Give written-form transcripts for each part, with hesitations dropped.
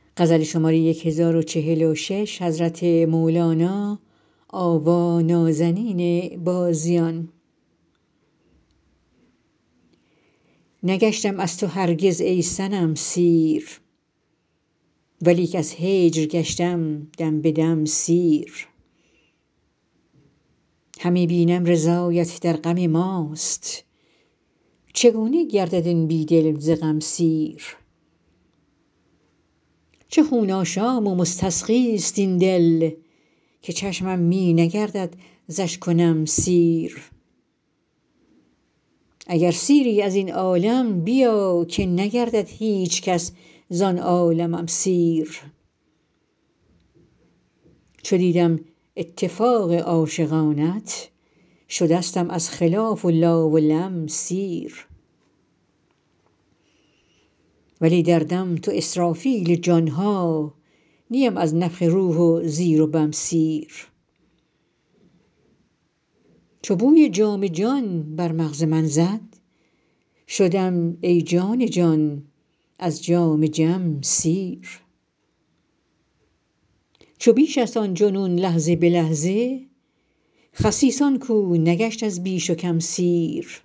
نگشتم از تو هرگز ای صنم سیر ولیک از هجر گشتم دم به دم سیر همی بینم رضایت در غم ماست چگونه گردد این بی دل ز غم سیر چه خون آشام و مستسقیست این دل که چشمم می نگردد زش کنم سیر اگر سیری از این عالم بیا که نگردد هیچ کس زان عالمم سیر چو دیدم اتفاق عاشقانت شدستم از خلاف و لا و لم سیر ولی در دم تو اسرافیل جان ها نیم از نفخ روح و زیر و بم سیر چو بوی جام جان بر مغز من زد شدم ای جان جان از جام جم سیر چو بیشست آن جنون لحظه به لحظه خسیس آن کو نگشت از بیش و کم سیر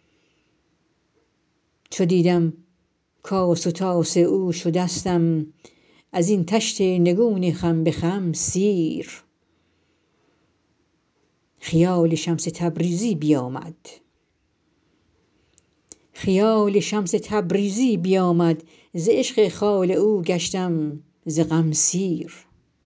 چو دیدم کاس و طاس او شدستم از این طشت نگون خم به خم سیر خیال شمس تبریزی بیامد ز عشق خال او گشتم ز غم سیر